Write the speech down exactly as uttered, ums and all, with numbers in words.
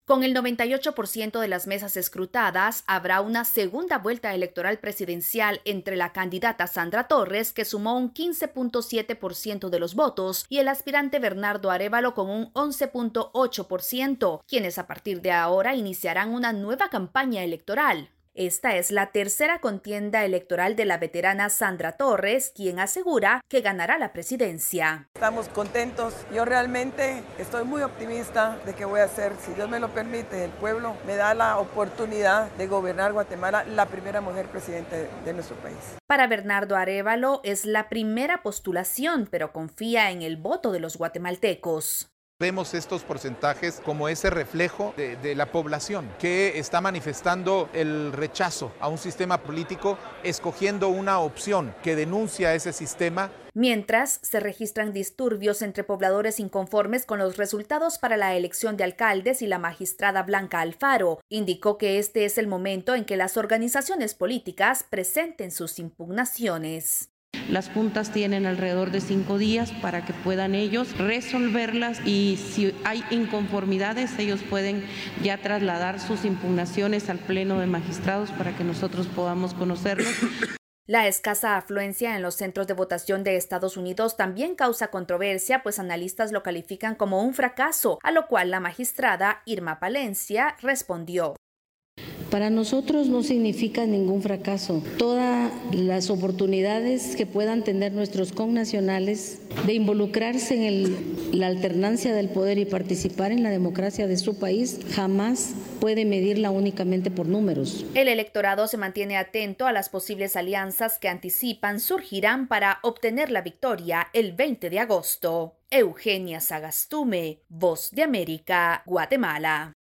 Con el noventa y ocho por ciento de las mesas escrutadas, habrá una segunda vuelta electoral presidencial entre la candidata Sandra Torres, que sumó un quince punto siete por ciento de los votos, y el aspirante Bernardo Arévalo con un once punto ocho por ciento, quienes a partir de ahora iniciarán una nueva campaña electoral. Esta es la tercera contienda electoral de la veterana Sandra Torres, quien asegura que ganará la presidencia. Estamos contentos. Yo realmente estoy muy optimista de que voy a ser, si Dios me lo permite, el pueblo me da la oportunidad de gobernar Guatemala, la primera mujer presidente de nuestro país. Para Bernardo Arévalo es la primera postulación, pero confía en el voto de los guatemaltecos. Vemos estos porcentajes como ese reflejo de, de la población que está manifestando el rechazo a un sistema político, escogiendo una opción que denuncia ese sistema. Mientras, se registran disturbios entre pobladores inconformes con los resultados para la elección de alcaldes, y la magistrada Blanca Alfaro indicó que este es el momento en que las organizaciones políticas presenten sus impugnaciones. Las juntas tienen alrededor de cinco días para que puedan ellos resolverlas, y si hay inconformidades ellos pueden ya trasladar sus impugnaciones al Pleno de Magistrados para que nosotros podamos conocerlos. La escasa afluencia en los centros de votación de Estados Unidos también causa controversia, pues analistas lo califican como un fracaso, a lo cual la magistrada Irma Palencia respondió. Para nosotros no significa ningún fracaso. Todas las oportunidades que puedan tener nuestros connacionales de involucrarse en el, la alternancia del poder y participar en la democracia de su país jamás puede medirla únicamente por números. El electorado se mantiene atento a las posibles alianzas que anticipan surgirán para obtener la victoria el veinte de agosto. Eugenia Sagastume, Voz de América, Guatemala.